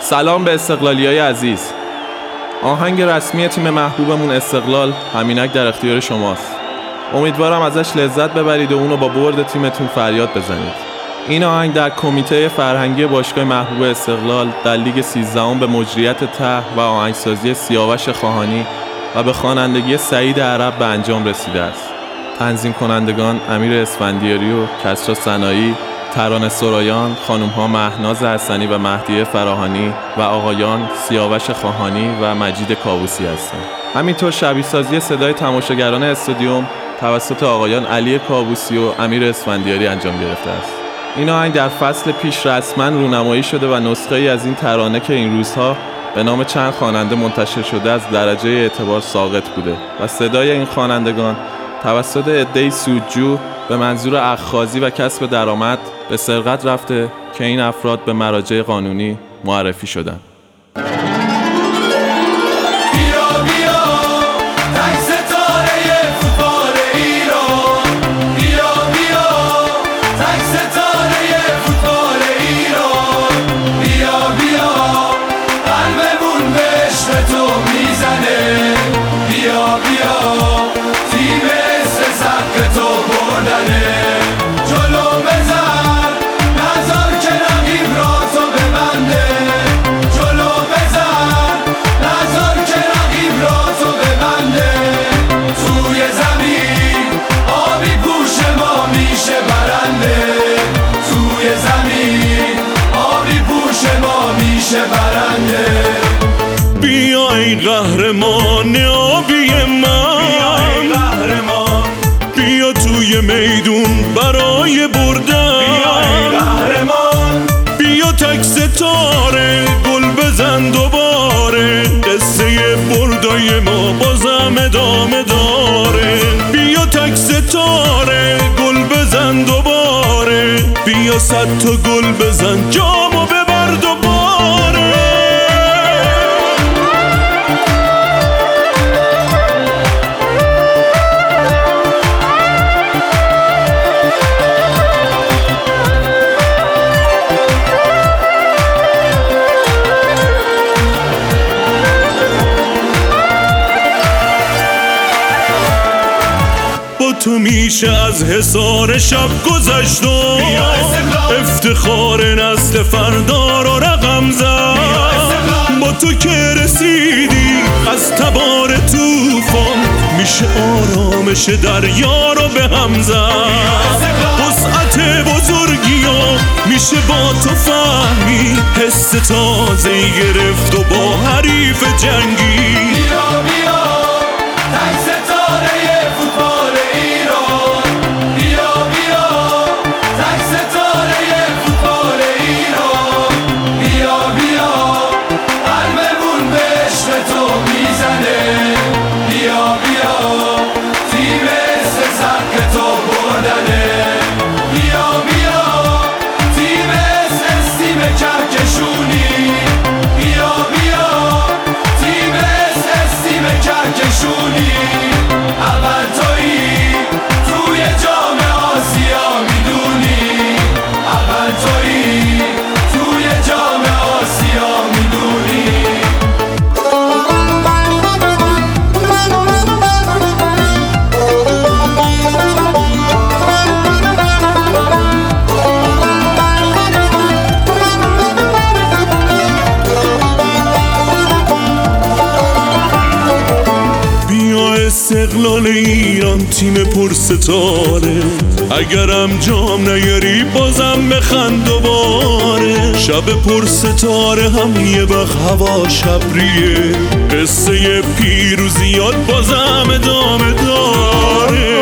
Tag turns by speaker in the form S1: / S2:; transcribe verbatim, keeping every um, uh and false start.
S1: سلام به استقلالیای عزیز. آهنگ رسمی تیم محبوبمون استقلال همینک در اختیار شماست. امیدوارم ازش لذت ببرید و اونو با برد تیمتون فریاد بزنید. این آهنگ در کمیته فرهنگی باشگاه محبوب استقلال در لیگ سیزدهم به مجریت ته و آهنگسازی سیاوش خواهانی و به خوانندگی سعید عرب به انجام رسیده است. تنظیم کنندگان امیر اسفندیاری و کسرا سنایی، ترانه سرایان، خانم‌ها مهناز حسنی و مهدیه فراهانی و آقایان سیاوش خواهانی و مجید کاووسی هستند. همینطور شبیه سازی صدای تماشاگران استادیوم توسط آقایان علی کاووسی و امیر اسفندیاری انجام گرفته است. این آهنگ در فصل پیش رسما رونمایی شده و نسخه‌ای از این ترانه که این روزها به نام چند خواننده منتشر شده از درجه اعتبار ساقط بوده و صدای این خوانندگان توسط عده‌ای سودجو به منظور اخاذی و کسب درآمد به سرقت رفته که این افراد به مراجع قانونی معرفی شدند.
S2: بیا ای قهرمان آبی من، بیا توی میدون برای بردن، بیا تک ستاره گل بزن دوباره، قصه بردای ما بازم ادامه داره. بیا تک ستاره گل بزن دوباره، بیا صد تا گل بزن جامو ببر دوباره. تو میشه از حصار شب گذشت و افتخار نسل فردا رو رقم زد. با تو که رسیدی از تبار طوفان، میشه آرامش دریا رو به هم زد. وسعت بزرگیا میشه با تو فهمی، حس تازه‌ای گرفت و با حریف جنگی.
S3: بیا بیا تک ستاره فوتبال ایران، بیا بیا تک ستاره فوتبال ایران، بیا بیا قلبمون به عشق تو میزنه، بیا بیا تیم اسم سبک تو بردنه، بیا بیا تیم اسم تیم کهکشونی، بیا بیا تیم اسم تیم کهکشونی. اول تویی توی جام آسیا میدونی، اول تویی توی جام آسیا میدونی.
S2: استقلال ایران تیم پرستاره، اگرم جام نیاری بازم بخند دوباره. شب پرستاره هم یه وقت هوا شبریه، قصه پیروزیات بازم ادامه داره.